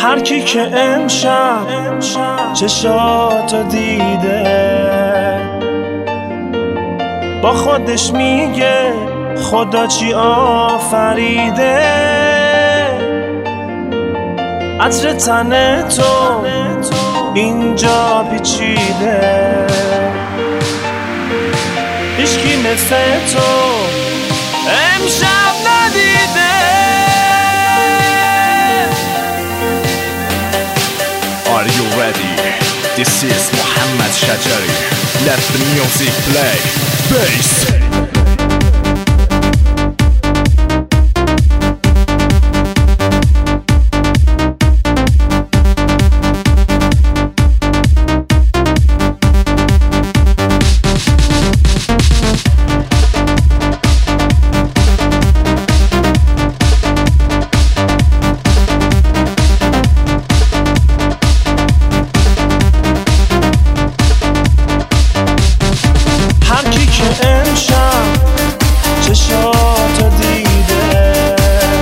هر کی که امشب چشاتو دیده با خودش میگه خدا چی آفریده. عطر تن تو اینجا پیچیده، هیچکی مثل تو امشب ندیده. Are you ready? This is Muhammad Shajari. Let the music play. Bass. چشاتو دیده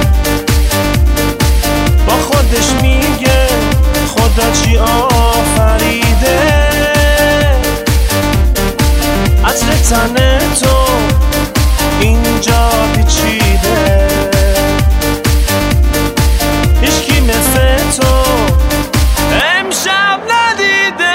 با خودش میگه خدا چی آفریده. عطر تن تو اینجا پیچیده، هیچکی مثل تو امشب ندیده.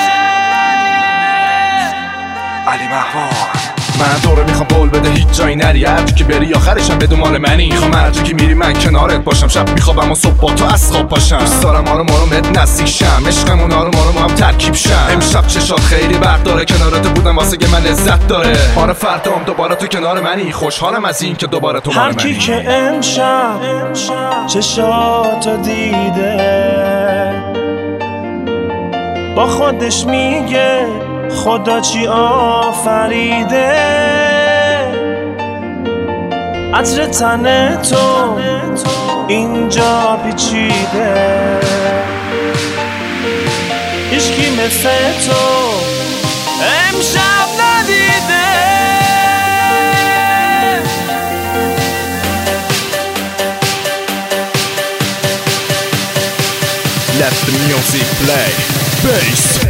علی محوان من دوره میخوام بول بده هیچ جایی نری، هر جو که بری آخرشم بدون مال منی. میخوام هر جو که میری من کنارت باشم، شب میخوابم و صبح با تو از خواب پاشم. دوست دارم آروم آرومت نزدیک شم، عشقمون آروم آروم هم ترکیب شم. امشب چشات خیلی برق داره، کنارت بودم واسه من لذت داره. آره فردام دوباره تو کنار منی، خوشحالم از این که دوباره تو مال منی. هر کی که امشب چشاتو دیده با خودش میگه خدا چی آفریده. عطر تن تو اینجا پیچیده، هیچکی مثل تو امشب ندیده. Let the music play. Bass.